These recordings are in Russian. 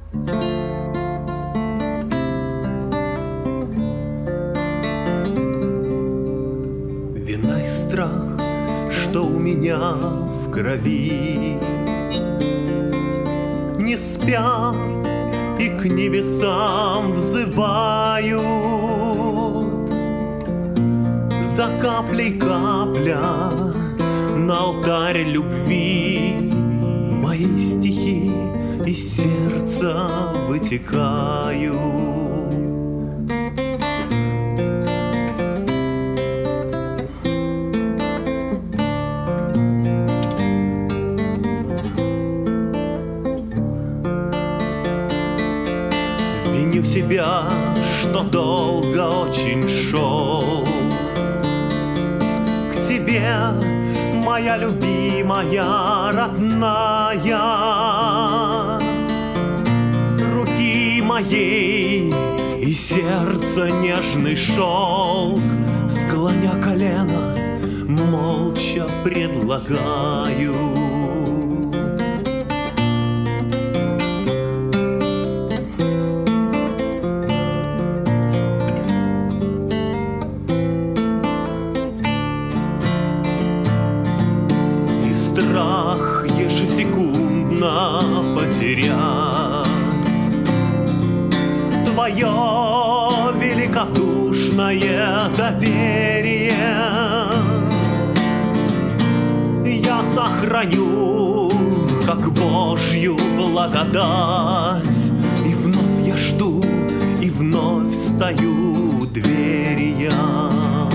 Вина и страх, что у меня в крови, не спят и к небесам взывают. За каплей капля на алтарь любви, мои стихи из сердца вытекают. Виню себя, что долго очень шел к тебе, моя любимая, родная. Руки моей и сердца нежный шелк, склоня колено, молча предлагаю. Страх ежесекундно потерять твое великодушное доверие. Я сохраню, как Божью благодать, и вновь я жду, и вновь стою у двери я.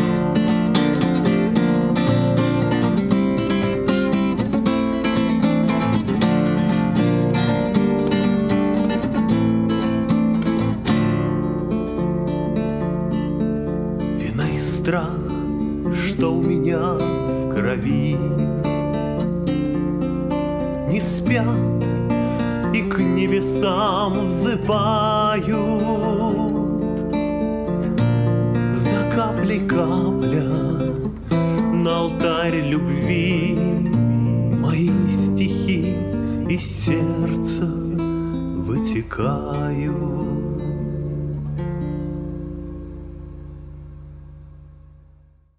Страх, что у меня в крови, не спят и к небесам взывают. За каплей капля на алтарь любви, мои стихи из сердца вытекают.